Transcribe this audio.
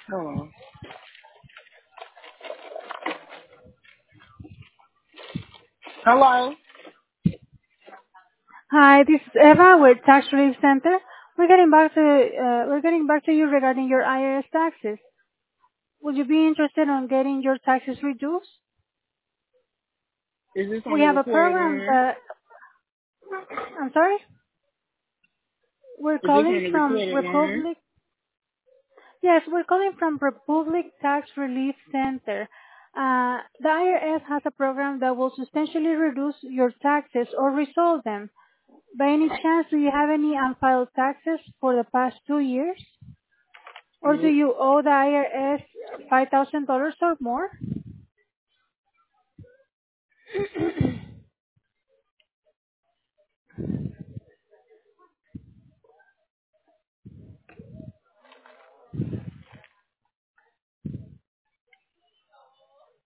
Hold on. Hello. Hi, this is Eva with Tax Relief Center. We're getting back to you regarding your IRS taxes. Would you be interested in getting your taxes reduced? Is this on We the have a recorded program line? that I'm sorry. We're Is this calling on the from recorded line? Republic. Yes, we're calling from Republic Tax Relief Center. The IRS has a program that will substantially reduce your taxes or resolve them. By any chance, do you have any unfiled taxes for the past 2 years? Or do Nope. you owe the IRS $5,000 or more?